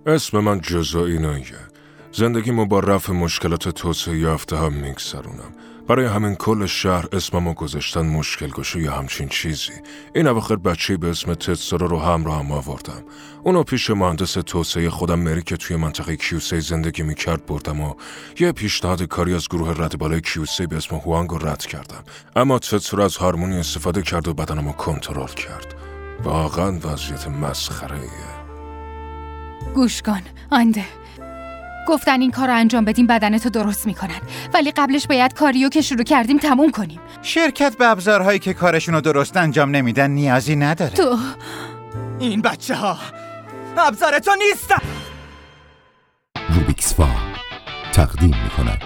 اسم من جزائیناییه. زندگیمو با رفع مشکلات توسعه یافته هم میگذرونم. برای همین کل شهر اسممو گذاشتن مشکل گشا یا همچین چیزی. این اواخر بچه‌ای به اسم تتسورو رو همراهم آوردم. اونو پیش مهندس توسعه خودم مری که توی منطقه کیوسی زندگی میکرد بردم و یه پیشنهاد کاری از گروه رد بالای کیوسی به اسم هوانگ رو رد کردم. اما تتسورو از هارمونی استفاده کرد و بدنمو کنترل کرد. واقعا وضعیت مسخره‌ایه. گوش کن آنده، گفتن این کار رو انجام بدیم بدنتو درست میکنن، ولی قبلش باید کاریو که شروع کردیم تموم کنیم. شرکت به ابزارهایی که کارشونو درست انجام نمیدن نیازی نداره. تو این بچه ها ابزار تو نیستن. روبیکس فا تقدیم میکند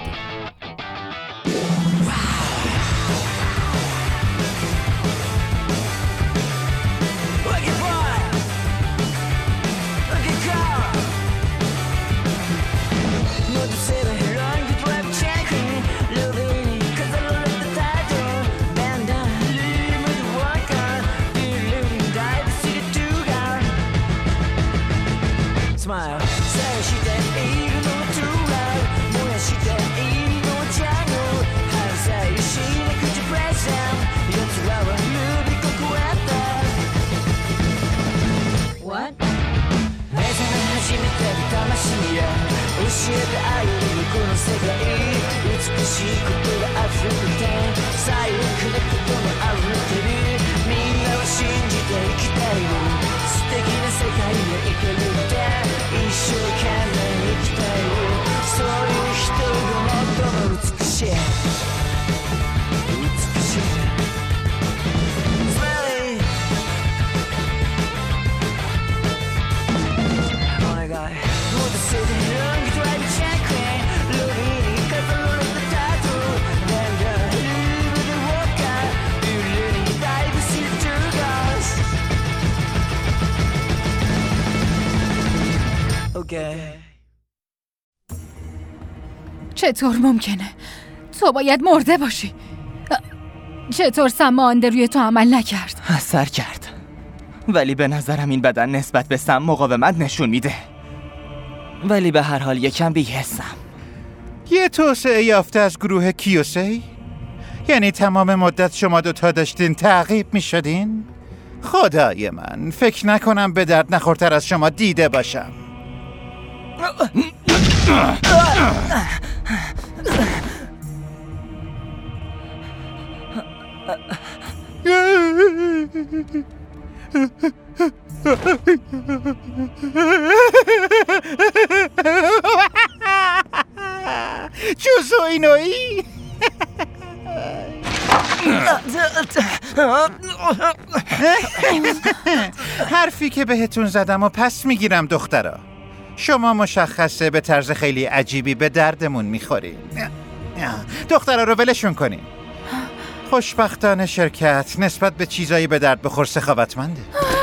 چطور ممکنه؟ تو باید مرده باشی. چطور سم آنده روی تو عمل نکرد؟ اثر کرد، ولی به نظرم این بدن نسبت به سم مقاومت نشون میده. ولی به هر حال یکم بی‌حسم. یه توسعه یافته از گروه کیوسی؟ یعنی تمام مدت شما دوتا داشتین تعقیب میشدین؟ خدای من، فکر نکنم به درد نخورتر از شما دیده باشم. جزائینایی؟ حرفی که بهتون زدم و پس میگیرم دخترا. شما مشخصه به طرز خیلی عجیبی به دردمون میخورین. دخترا رو ولشون کنین. خوشبختانه شرکت نسبت به چیزایی به درد بخور سخاوتمنده.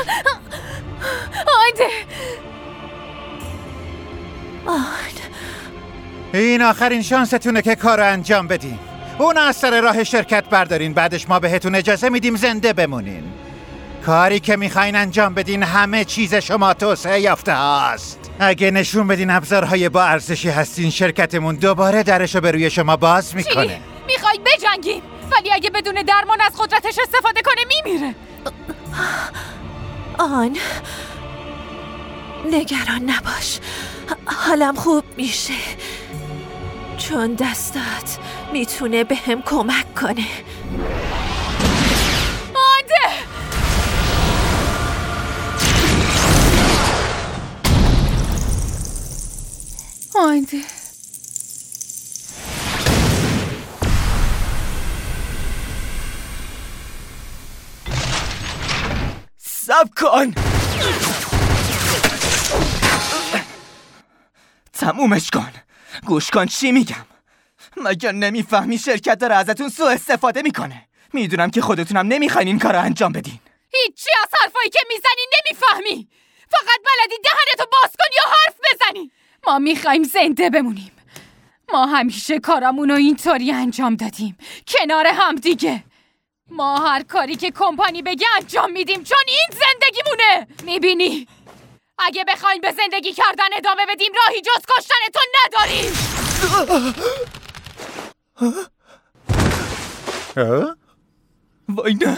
این آخرین شانستونه که کار رو انجام بدین. اون از سر راه شرکت بردارین، بعدش ما بهتون اجازه میدیم زنده بمونین. کاری که میخواین انجام بدین همه چیز شما توسعه یافته هست. اگه نشون بدین ابزارهای با ارزشی هستین، شرکتمون دوباره درشو به روی شما باز میکنه. چی؟ میخوای بجنگیم؟ ولی اگه بدون درمان از قدرتش استفاده کنه میمیره. آن نگران نباش، حالم خوب میشه، چون دستات میتونه بهم کمک کنه. آنده صبر کن، تمومش کن. گوش کن چی میگم. مگه نمیفهمی شرکت داره ازتون سوء استفاده میکنه؟ میدونم که خودتونم نمیخواین این کار رو انجام بدین. هیچی از حرفایی که میزنی نمیفهمی. فقط بلدی دهنتو باز کن یا حرف بزنی. ما میخوایم زنده بمونیم. ما همیشه کارامونو اینطوری انجام دادیم، کنار هم دیگه. ما هر کاری که کمپانی بگه انجام میدیم، چون این زندگیمونه. میبینی؟ اگه بخواین به زندگی کردن ادامه بدیم راهی جز کشتن تو نداریم. وای نه.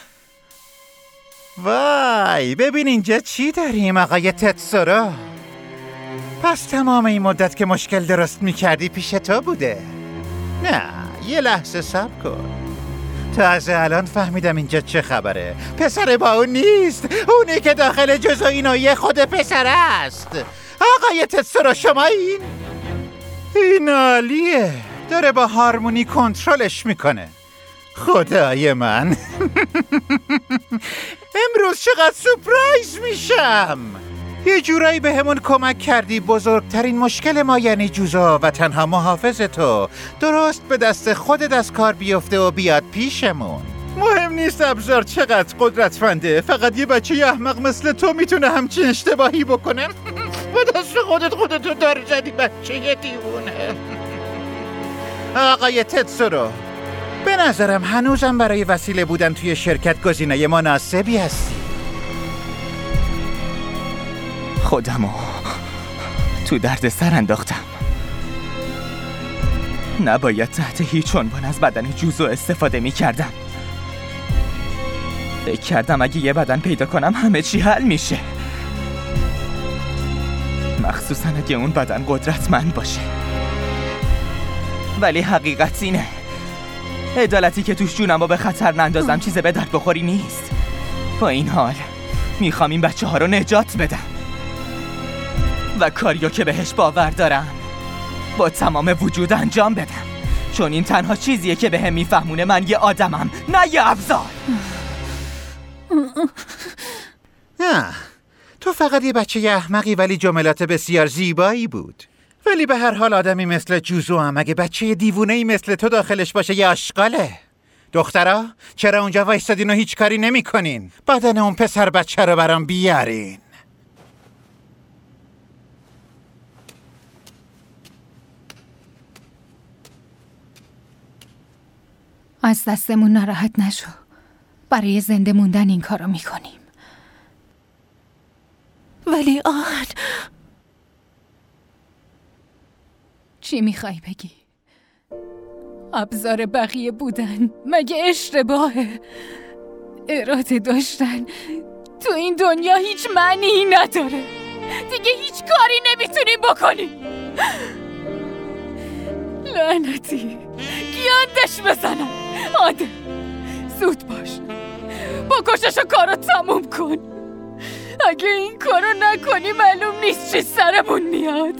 وای ببین اینجا چی داریم آقای تتسورو. پس تمام این مدت که مشکل درست میکردی پیش تو بوده. نه یه لحظه صبر کن. تازه الان فهمیدم اینجا چه خبره. پسر با اون نیست، اونی که داخل جزء اینایی خود پسر است. آقای تتسورو شما این عالیه. داره با هارمونی کنترلش میکنه. خدای من امروز چقدر سورپرایز میشم. یه جورایی به همون کمک کردی. بزرگترین مشکل ما یعنی جوزا و تنها محافظ تو درست به دست خودت از کار بیفته و بیاد پیشمون. مهم نیست ابزار چقدر قدرتمنده، فقط یه بچه احمق مثل تو میتونه همچین اشتباهی بکنه. به دست خودتو دار زدی بچه دیوونه. آقای تتسورو به نظرم هنوزم برای وسیله بودن توی شرکت گزینه مناسبی هستی. خودمو تو درد سر انداختم. نباید تحت هیچ عنوان از بدن جوزو استفاده می کردم. فکر کردم اگه یه بدن پیدا کنم همه چی حل میشه، مخصوصا اگه اون بدن قدرتمند باشه. ولی حقیقت اینه عدالتی که توش جونمو به خطر نندازم چیز به درد بخوری نیست. با این حال میخوام این بچه ها رو نجات بدم و کاریو که بهش باور دارم با تمام وجود انجام بدم، چون این تنها چیزیه که بهم میفهمونه من یه آدمم نه یه ابزار. نه تو فقط یه بچه احمقی ولی جملات بسیار زیبایی بود. ولی به هر حال آدمی مثل جوزو هم اگه بچه دیوونه‌ای مثل تو داخلش باشه یه آشغاله. دخترا چرا اونجا وایستادین و هیچ کاری نمی کنین؟ بدن اون پسر بچه رو برام بیارین. از دستمون ناراحت نشو. برای زنده موندن این کارو میکنیم. ولی آن چی میخوای بگی؟ ابزار بقیه بودن مگه اشتباهه؟ اراده داشتن تو این دنیا هیچ معنی نداره. دیگه هیچ کاری نمیتونیم بکنیم. لعنتی گیاندش بزنم. آده زود باش بکشش و کارو تموم کن. اگه این کارو نکنی معلوم نیست چی سرمون میاد.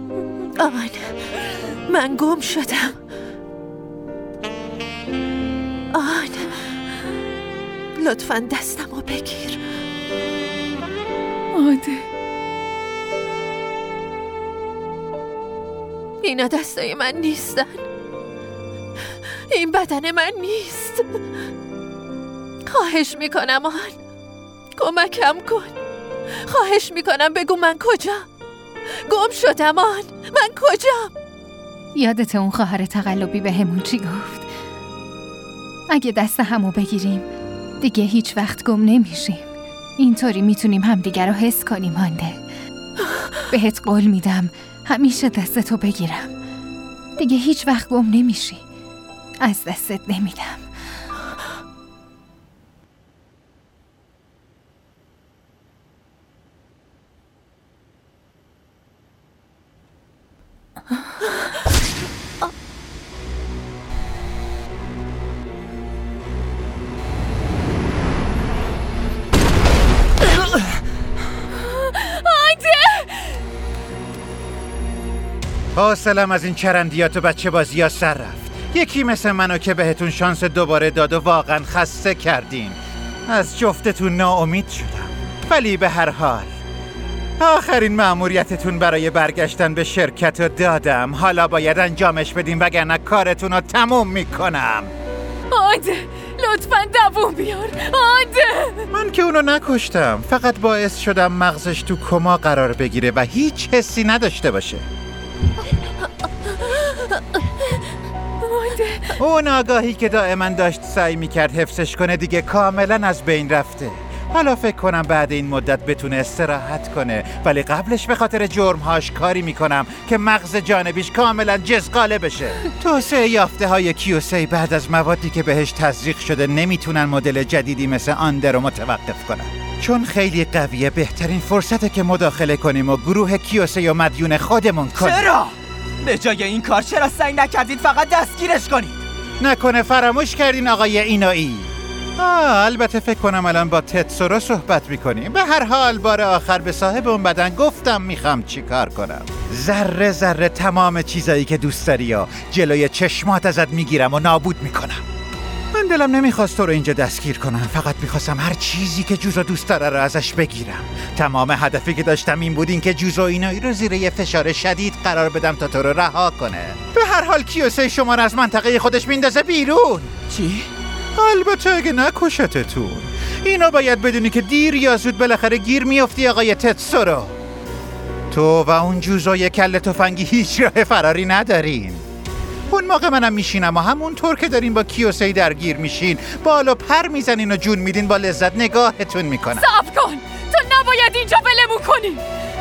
من گم شدم. لطفاً دستمو بگیر. آده اینا دستای من نیستن. این بدن من نیست. خواهش میکنم کمکم کن. خواهش میکنم بگو من کجا گم شدم. من کجا؟ یادت اون خواهر تقلبی به همون چی گفت؟ اگه دست همو بگیریم دیگه هیچ وقت گم نمیشیم. اینطوری میتونیم همدیگر رو حس کنیم. آنده بهت قول میدم همیشه دستتو بگیرم. دیگه هیچ وقت گم نمیشی. از دستت نمیدم. حوصله‌ام از این چرندیات و بچه بازی ها سر رفت. یکی مثل منو که بهتون شانس دوباره داد و واقعا خسته کردین. از جفتتون ناامید شدم. ولی به هر حال آخرین مأموریتتون برای برگشتن به شرکت رو دادم. حالا باید انجامش بدیم وگرنه کارتون رو تموم میکنم. آده لطفاً دووم بیار. آده من که اونو نکشتم، فقط باعث شدم مغزش تو کما قرار بگیره و هیچ حسی نداشته باشه. اون آگاهی که دائما داشت سعی میکرد حفظش کنه دیگه کاملا از بین رفته. حالا فکر کنم بعد این مدت بتونه استراحت کنه، ولی قبلش به خاطر جرمهاش کاری میکنم که مغز جانبیش کاملا جزغاله بشه. توسعه یافته های کیوسی بعد از موادی که بهش تزریق شده نمیتونن مدل جدیدی مثل آندر رو متوقف کنن. چون خیلی قویه، بهترین فرصته که مداخله کنیم و گروه کیوسی و مدیون خودمون کنیم. چرا؟ به جای این کار چرا سعی نکردید فقط دستگیرش کنید؟ نکنه فراموش کردین آقای اینوئی؟ البته فکر کنم الان با تتسورو صحبت میکنیم. به هر حال بار آخر به صاحب اون بدن گفتم میخوام چی کار کنم. ذره ذره تمام چیزایی که دوست داری و جلوی چشمات ازت میگیرم و نابود میکنم. من دلم نمیخواست تو رو اینجا دستگیر کنم، فقط میخواستم هر چیزی که جوزو دوست داره رو ازش بگیرم. تمام هدفی که داشتم این بود که جوزو اینوئی رو زیر یه فشار شدید قرار بدم تا تو رو رها کنه. به هر حال کیوسی شما رو از منطقه خودش میندازه بیرون. چی؟ البته اگه نکشتتون. اینو باید بدونی که دیر یا زود بالاخره گیر میافتی آقای تتسورو. تو و اون جوزوی کله تفنگی هیچ راه فراری ندارین. اون موقع منم میشینم و همونطور که دارین با کیوسی درگیر میشین بال و پر میزنین و جون میدین، با لذت نگاهتون میکنم. صبر کن، تو نباید اینجا ولمون کنی.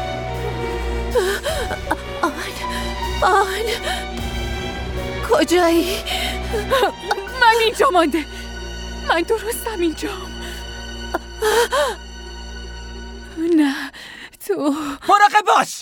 آن کجایی؟ من اینجا مانده. من درستم اینجا. نه تو مراقب باش.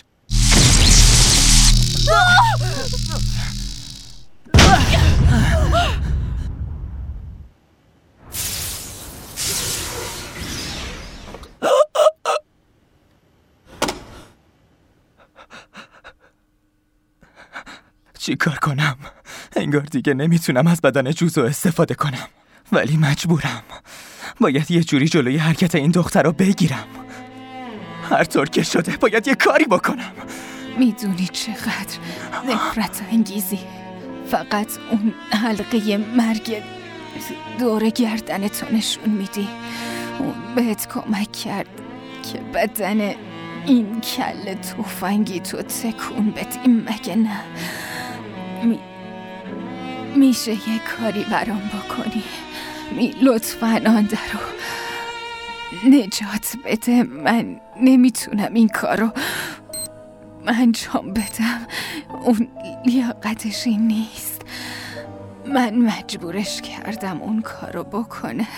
چی کار کنم؟ انگار دیگه نمیتونم از بدن جوزو استفاده کنم، ولی مجبورم. باید یه جوری جلوی حرکت این دختر رو بگیرم. هر طور که شده باید یه کاری بکنم. میدونی چقدر نفرت انگیزی. فقط اون حلقه مرگ دور گردنتو نشون میدی. اون بهت کمک کرد که بدن این کله تفنگی تو تکون بدی، مگه نه؟ میشه یه کاری برام بکنی؟ لطفاً آن رو نجات بده. من نمیتونم این کارو انجام بدم. اون لیاقتش این نیست. من مجبورش کردم اون کارو بکنه.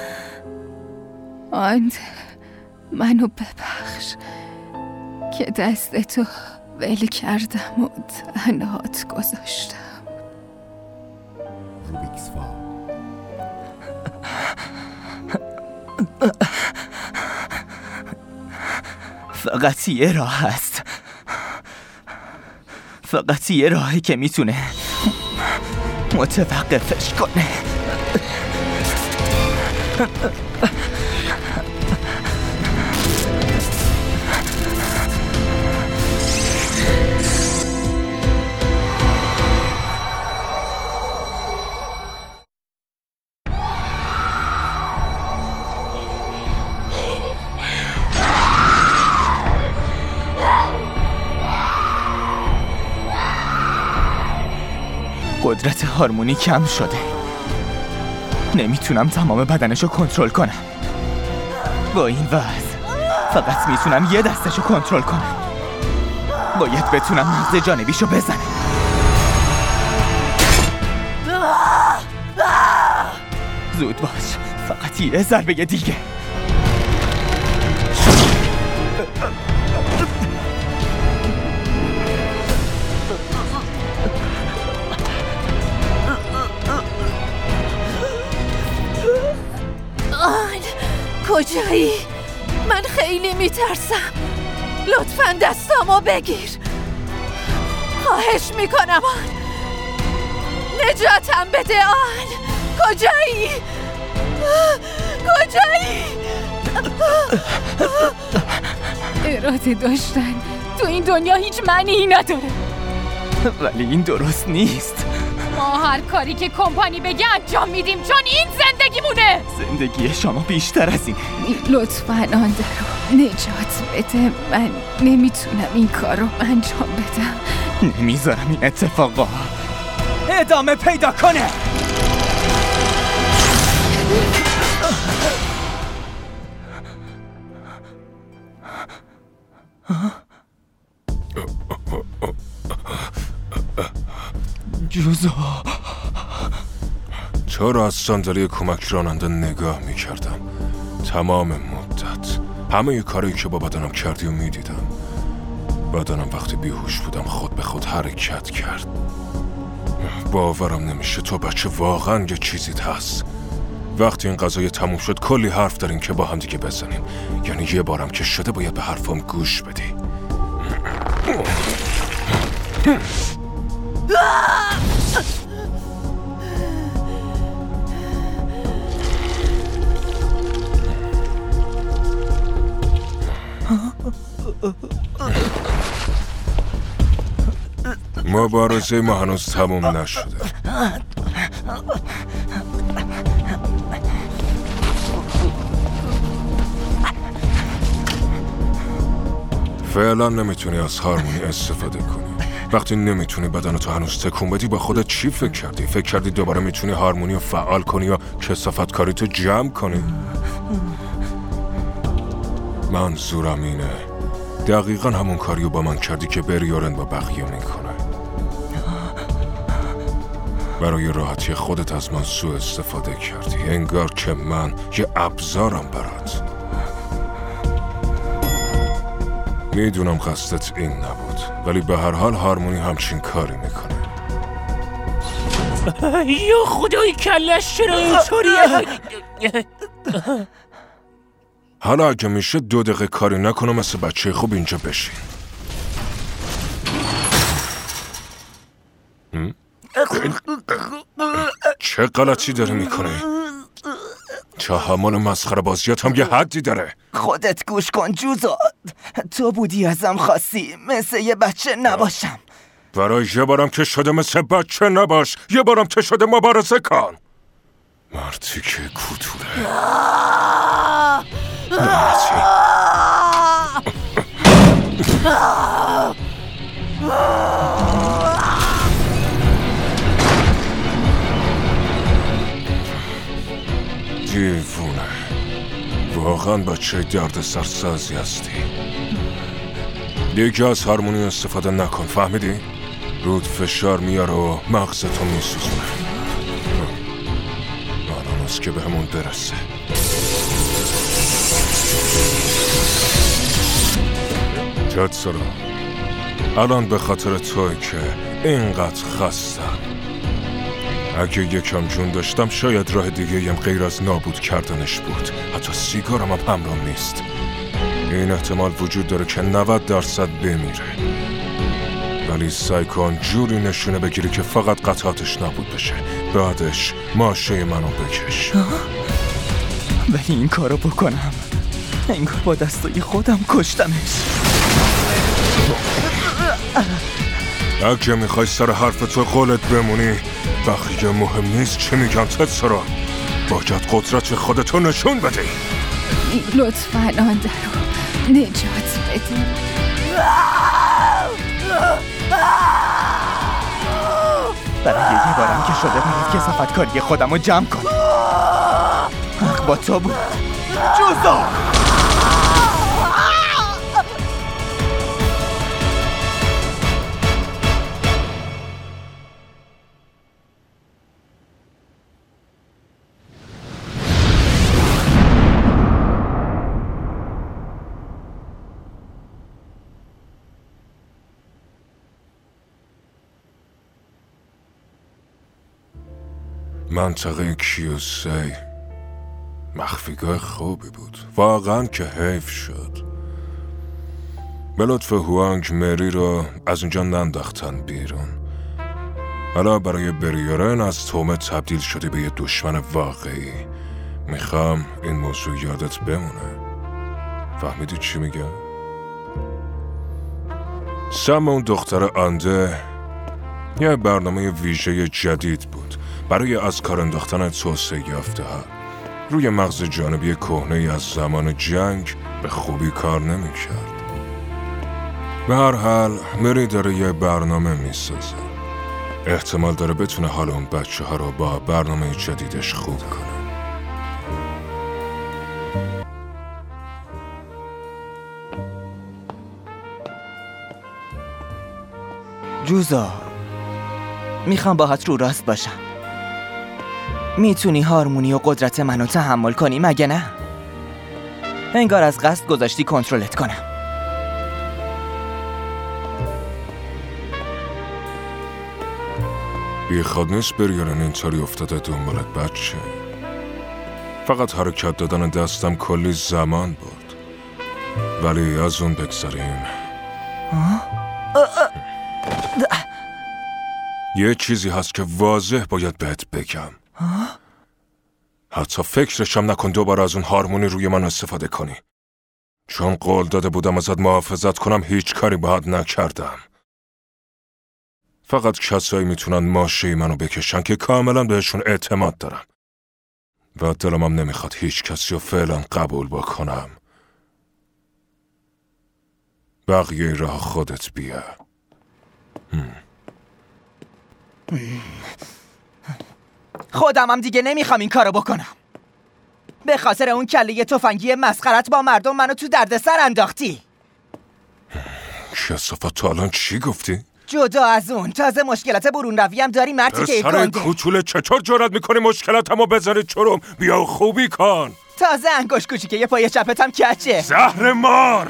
آن منو ببخش که دستتو ول کردم و تنهات گذاشتم. روبیکس فال. فقط یه راه هست. فقط یه راهی که میتونه متوقفش کنه. قدرت هارمونی کم شده. نمیتونم تمام بدنشو کنترل کنم. با این وضع فقط میتونم یه دستشو کنترل کنم. باید بتونم مغز جانبیشو بزنم. زود باش، فقط یه ضربه دیگه. کجایی؟ من خیلی میترسم. لطفاً دستامو بگیر. خواهش میکنم آن. نجاتم بده آن. کجایی؟ کجایی؟ اراده داشتن تو این دنیا هیچ معنی نداره. ولی این درست نیست. ما هر کاری که کمپانی بگه انجام میدیم، چون این زندگیمونه. زندگی شما بیشتر از اینه. لطفاً آن درو نجات بده. من نمیتونم این کارو انجام بدم. نمیذارم این اتفاقا ادامه پیدا کنه. جوزو، تو را از صندلی کمک راننده نگاه میکردم تمام مدت. همه کاری که با بدنم کردی و میدیدم. بدنم وقتی بیهوش بودم خود به خود حرکت کرد. باورم نمیشه تو بچه واقعا یه چیزیت هست. وقتی این قضیه تموم شد کلی حرف داریم که با هم دیگه بزنیم. یعنی یه بارم که شده باید به حرفم گوش بدی. مبارزه ما هنوز تموم نشده. فعلا نمیتونی از هارمونی استفاده کنی. وقتی نمیتونی بدنتو هنوز تکون بدی با خودت چی فکر کردی؟ فکر کردی دوباره میتونی هارمونی رو فعال کنی یا کثافت کاریتو جمع کنی؟ منظورم اینه دقیقا همون کاریو با من کردی که بریارن با بقیه میکنه. برای راحتی خودت از من سوء استفاده کردی. انگار که من یه ابزارم برات. میدونم قصدت این نبود، ولی به هر حال هارمونی همچین کاری میکنه. یا خدای کلش چرا اینطوریه؟ حالا اگه میشه 2 دقیقه کاری نکنم مثل بچه خوب اینجا بشین. چه غلطی داری میکنی؟ تحمل مسخره بازیات هم یه حدی داره. خودت گوش کن جوزو، تو بودی ازم خواستی مثل یه بچه نباشم. برای یه بارم که شده مثل بچه نباش، یه بارم که شده مبارزه کن. مردی که کوتوله. دیوونه، واقعا بچه درد سرسازی هستی. دیگه از هارمونی استفاده نکن، فهمیدی؟ رود فشار میاره و مغزتو میسوزونه. الان است که بهمون برسه. تتسرا، الان به خاطر توی که اینقدر خستم. اگه یکم جون داشتم شاید راه دیگه یم غیر از نابود کردنش بود. حتی سیگارم هم همرام نیست. این احتمال وجود داره که 90% بمیره. ولی سعی کن جوری نشونه بگیری که فقط قطعاتش نابود بشه. بعدش ماشه منو بکش. ولی این کارو بکنم انگار با دستای خودم کشتمش. اگه میخوای سر حرف تو قولت بمونی، بقیه مهم نیست چی میگن. تتسرا، باید قدرت خودتو نشون بدی. لطفاً آن درو نجات بدی. برای یه بارم که شده باید کثافت کاری خودم رو جمع کنم. حق با تو بود جوزو. منطقه کیوسی مخفیگاه خوبی بود. واقعا که حیف شد. به لطف هوانگ مری رو از اونجا ننداختن بیرون. حالا برای بریارن از تومه تبدیل شده به یه دشمن واقعی. میخوام این موضوع یادت بمونه. فهمیدی چی میگم؟ سم اون دختر آنده یه برنامه ویژه جدید بود برای از کار انداختن توسعه یافته ها. روی مغز جانبی کهنه‌ای از زمان جنگ به خوبی کار نمی‌کرد. به هر حال مری داره یه برنامه میسازه. احتمال داره بتونه حال اون بچه ها رو با برنامه جدیدش خوب کنه. جوزا، میخوام باهات رو راست باشم. میتونی هارمونی و قدرت منو تحمل کنی مگه نه؟ انگار از قصد گذاشتی کنترلت کنم. بیخواد نیست بریارن اینطوری افتاده دنبالت بچه. فقط حرکت دادن دستم کلی زمان بود. ولی از اون بگذاریم. یه چیزی هست که واضح باید بهت بگم. حتی فکرشم نکن دوباره از اون هارمونی روی من استفاده کنی. چون قول داده بودم ازت محافظت کنم، هیچ کاری باهات نکردم. فقط کسایی میتونن ماشه منو بکشن که کاملا بهشون اعتماد دارم. و دلم هم نمیخواد هیچ کسی رو فعلا قبول بکنم. بقیه راه خودت بیا. خودم هم دیگه نمیخوام این کارو بکنم. به خاطر اون کله تفنگی مسخرت با مردم منو تو دردسر انداختی. کثافت، تو الان چی گفتی؟ جدا از اون تازه مشکلات برون روی هم داری مرتی که پسر کوچوله، چطور جرأت میکنی مشکلاتمو بذاری چروم؟ بیا خوبی کن. تازه انگوش کوچیکه یه پای چپتم کچه. زهر مار.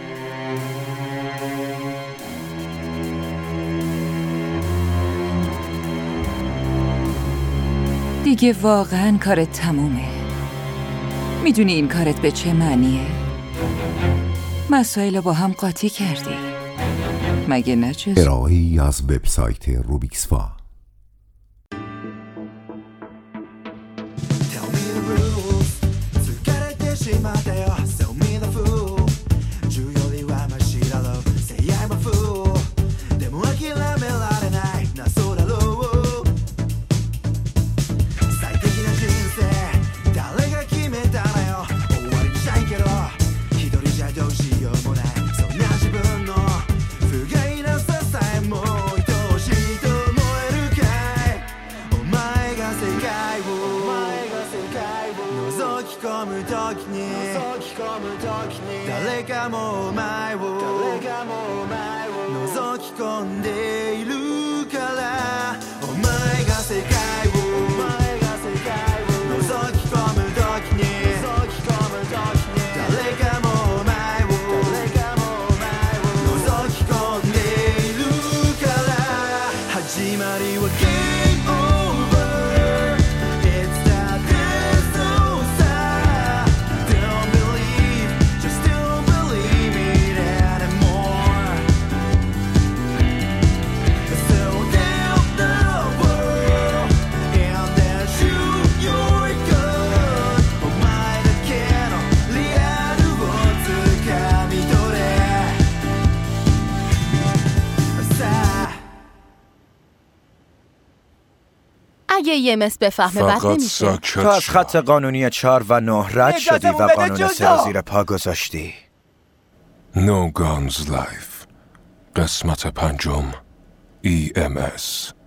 دیگه واقعا کارت تمومه. میدونی این کارت به چه معنیه؟ مسائل با هم قاطی کردی مگه نه؟ جز ارائه‌ای از وبسایت روبیکسفا. اگه یه مس بفهمه بد نمیشه. تو از خط قانونی 4 و 9 رد شدی و قانون 3 رو زیر پا گذاشتی. No Guns Life قسمت 5 EMS